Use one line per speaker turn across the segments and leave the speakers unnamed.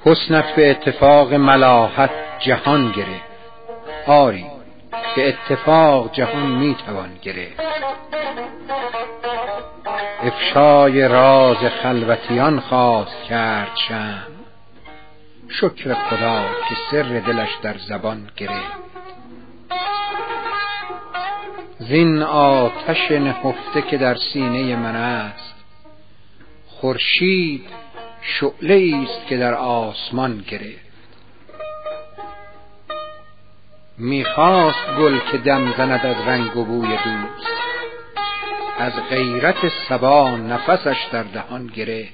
حسنت به اتفاق ملاحت جهان گرفت. آری به اتفاق جهان میتوان گرفت. افشای راز خلوتیان خواست کرد شمع، شکر خدا که سر دلش در زبان گرفت. زین آتش نهفته که در سینه من است، خورشید شعله است که در آسمان گرفت. میخواست گل که دم زند از رنگ و بوی دوست، از غیرت صبا نفسش در دهان گرفت.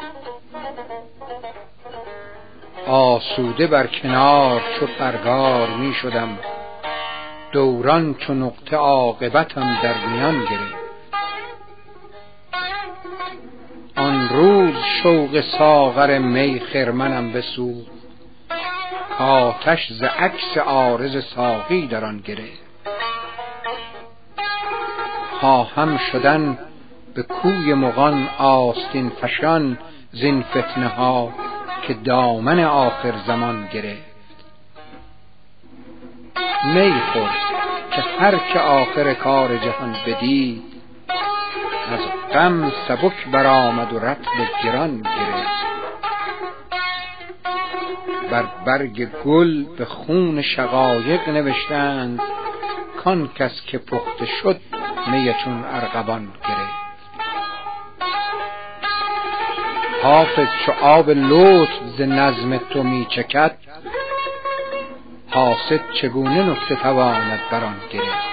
آسوده بر کنار چو پرگار می شدم، دوران چو نقطه عاقبتم در میان گرفت. آن روز شوق ساغر می خرمنم بسوخت، آتش ز عکس عارض ساقی در آن گرفت. خواهم شدن به کوی مغان آستین فشان، زین فتنه ها که دامن آخر زمان گرفت. می خور که هر که آخر کار جهان بدید، از غم سبک برآمد و رطل گران گرفت. بر برگ گل به خون شقایق نوشتند، کان کس که پخته شد می چون ارغوان گرفت. حافظ چو آب لطف ز نظم تو می چکد، حاسد چگونه نکته تواند بر آن گرفت.